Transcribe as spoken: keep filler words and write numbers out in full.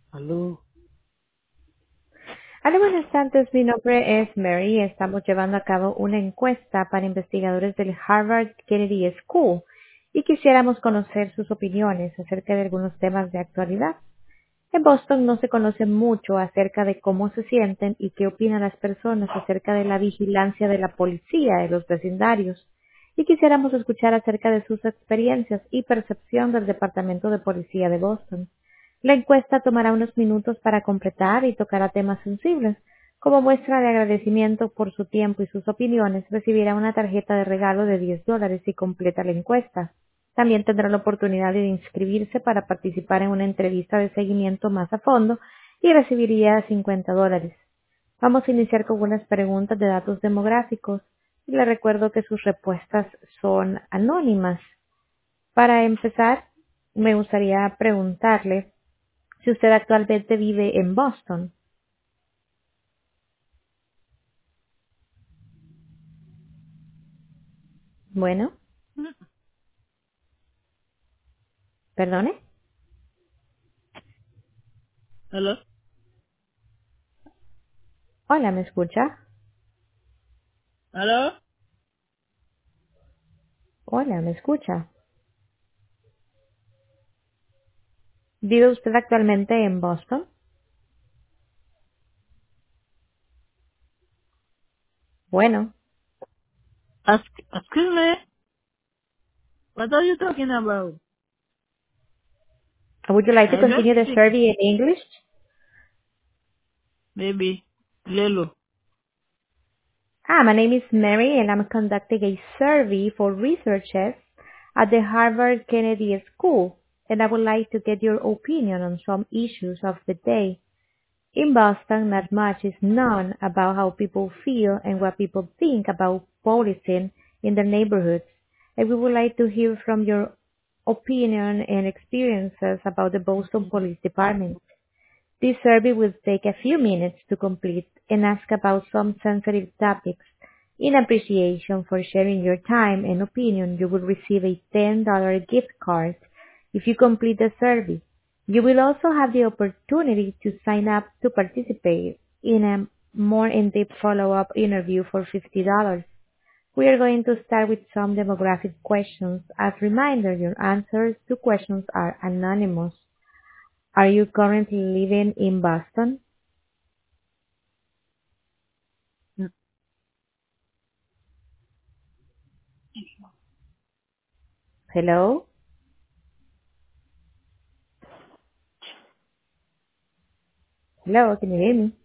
Aló. Hola, buenas tardes. Mi nombre es Mary y estamos llevando a cabo una encuesta para investigadores del Harvard Kennedy School y quisiéramos conocer sus opiniones acerca de algunos temas de actualidad. En Boston no se conoce mucho acerca de cómo se sienten y qué opinan las personas acerca de la vigilancia de la policía de los vecindarios. Y quisiéramos escuchar acerca de sus experiencias y percepción del Departamento de Policía de Boston. La encuesta tomará unos minutos para completar y tocará temas sensibles. Como muestra de agradecimiento por su tiempo y sus opiniones, recibirá una tarjeta de regalo de diez dólares si completa la encuesta. También tendrá la oportunidad de inscribirse para participar en una entrevista de seguimiento más a fondo y recibiría cincuenta dólares. Vamos a iniciar con unas preguntas de datos demográficos y le recuerdo que sus respuestas son anónimas. Para empezar, me gustaría preguntarle si usted actualmente vive en Boston. Bueno, perdone. Aló. Hola, ¿me escucha? Aló. Hola, ¿me escucha? ¿Vive usted actualmente en Boston? Bueno, Ask, excuse me. What are you talking about? would you like to I don't continue the speak. survey in English? Maybe. Lelo. Hi, my name is Mary and I'm conducting a survey for researchers at the Harvard Kennedy School and I would like to get your opinion on some issues of the day. In Boston, not much is known about how people feel and what people think about policing in their neighborhoods, and we would like to hear from your opinion and experiences about the Boston Police Department. This survey will take a few minutes to complete and ask about some sensitive topics. In appreciation for sharing your time and opinion, you will receive a ten dollars gift card if you complete the survey. You will also have the opportunity to sign up to participate in a more in-depth follow-up interview for fifty dollars. We are going to start with some demographic questions. As a reminder, your answers to questions are anonymous. Are you currently living in Boston? Hello? Hello, can you hear me?